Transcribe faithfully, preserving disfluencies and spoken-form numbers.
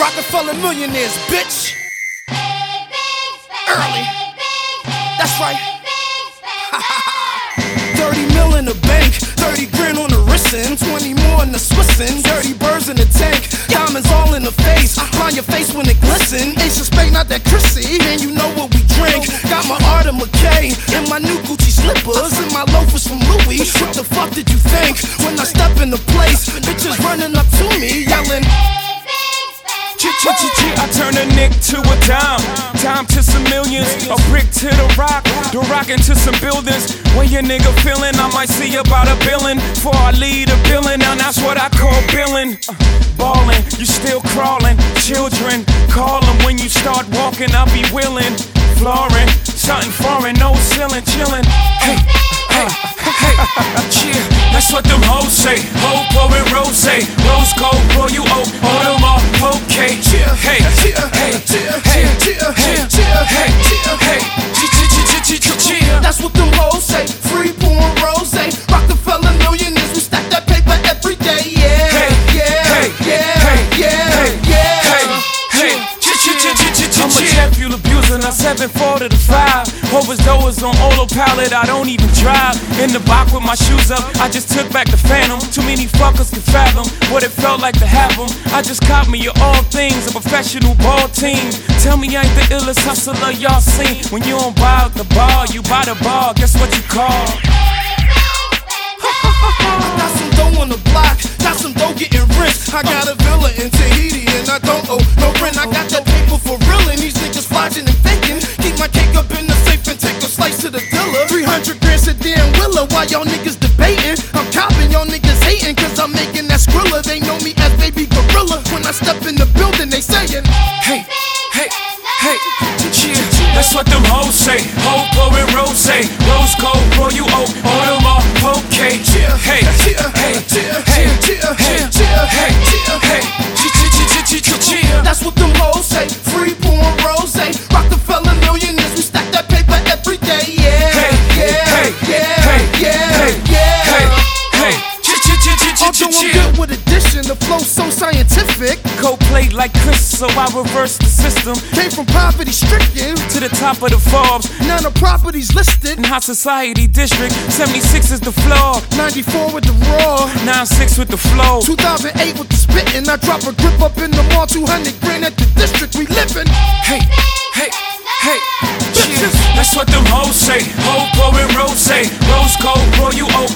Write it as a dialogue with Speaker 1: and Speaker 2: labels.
Speaker 1: Rockefeller millionaires, bitch. Early. That's right. thirty mil in the bank, thirty grand on the wristin', twenty more in the Swissin', dirty birds in the tank, diamonds all in the face, blind your face when it glisten. Ace of Spade, not that Chrissy, and you know what we drink. Got my Arthur McKay and my new Gucci slippers and my loafers from Louis. What the fuck did you think when I step in the place? Bitches running up to me yelling.
Speaker 2: I turn a nick to a dime, dime to some millions, a brick to the rock, the rock into some buildings. When your nigga feelin', I might see about a billin'. Before I lead a billin', now that's what I call billin'. uh, Ballin', you still crawlin', children callin'. When you start walking, I'll be willin'. Floorin', something foreign, no ceiling, chillin'. Hey, hey, hey, yeah, that's what them hoes say. Ho, pouring rose, rose gold, roll you oak, all them all okay. Hey, hey, hey, hey, hey, hey, hey, hey,
Speaker 1: that's what them hoes say. Free pouring rose, Rockefeller millionaires, we stack that paper every day. Yeah,
Speaker 2: hey,
Speaker 1: yeah,
Speaker 2: hey,
Speaker 1: yeah,
Speaker 2: hey,
Speaker 1: yeah,
Speaker 2: hey,
Speaker 1: yeah.
Speaker 2: hey, hey, I'm a jet fuel abuser, not seven four to the five. Overdose on autopilot, I don't even drive. In the box with my shoes up, I just took back the Phantom. Too many fuckers can fathom what it felt like to have them. I just caught me of all things, a professional ball team. Tell me I ain't the illest hustler y'all seen. When you don't buy out the bar, you buy the bar, guess what you call?
Speaker 1: Got some dough on the block, got some dough getting rich. I got a villa in Tahiti and I don't owe no rent. I got that paper for real and these niggas flashing and faking. Keep my cake up in the safe and take a slice to the dealer. Three hundred grand sedan Willa while y'all niggas debating. I'm copping, y'all niggas hating cause I'm making that Skrilla. They know me as Baby Gorilla. When I step in the building they saying,
Speaker 2: hey, hey, hey, yeah, that's what them hoes say. Ho, pouring rose, rose gold, roll you oak, all them all okay. Hey, hey, hey, hey, hey, hey, hey,
Speaker 1: that's what them hoes say. Free pouring rose, Rockefeller millionaires, we stack that paper every day. Yeah, yeah, yeah, yeah, yeah. Although I'm good with addition, the flow so scientific.
Speaker 2: Cold plate like Chris, so I reverse the system.
Speaker 1: Came from poverty stricken
Speaker 2: to the top of the Forbes.
Speaker 1: Now the property's listed
Speaker 2: in High Society District. seventy-six is the floor,
Speaker 1: ninety-four with the raw,
Speaker 2: ninety-six with the flow,
Speaker 1: two thousand eight with the spittin'. I drop a grip up in the mall, two hundred grand at the district. We livin'.
Speaker 2: Hey, hey, hey, yeah, that's what them hoes say. Ho, pouring rose, rose gold, roll you oak,